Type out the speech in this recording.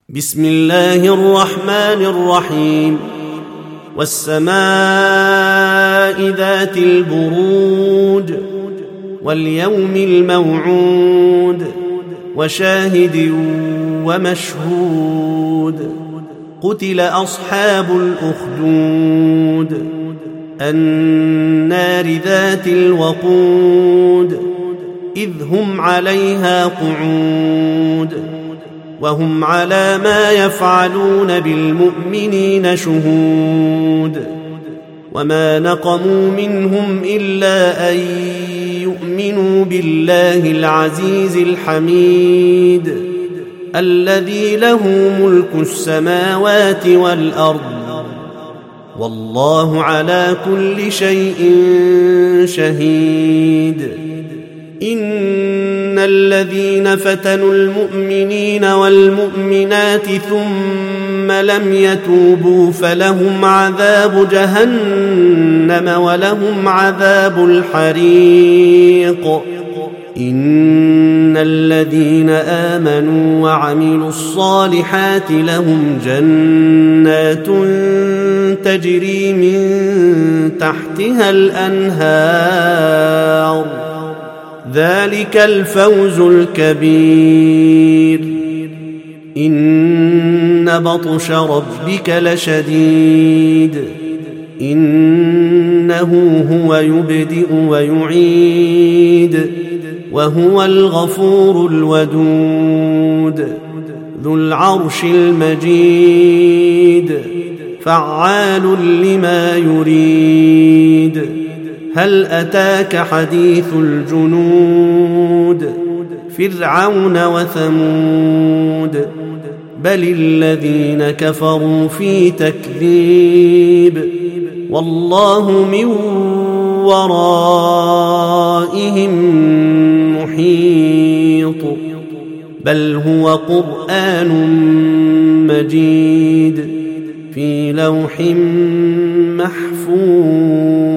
بسم الله الرحمن الرحيم والسماء ذات البروج واليوم الموعود وشاهد ومشهود قتل أصحاب الأخدود النار ذات الوقود إذ هم عليها قعود وهم على ما يفعلون بالمؤمنين شهود وما نقموا منهم إلا أن يؤمنوا بالله العزيز الحميد الذي له ملك السماوات والأرض والله على كل شيء شهيد إن الذين فتنوا المؤمنين والمؤمنات ثم لم يتوبوا فلهم عذاب جهنم ولهم عذاب الحريق إن الذين آمنوا وعملوا الصالحات لهم جنات تجري من تحتها الأنهار ذلك الفوز الكبير إن بطش ربك لشديد إنه هو يبدئ ويعيد وهو الغفور الودود ذو العرش المجيد فعال لما يريد هل أتاك حديث الجنود فرعون وثمود بل الذين كفروا في تكذيب والله من ورائهم محيط بل هو قرآن مجيد في لوح محفوظ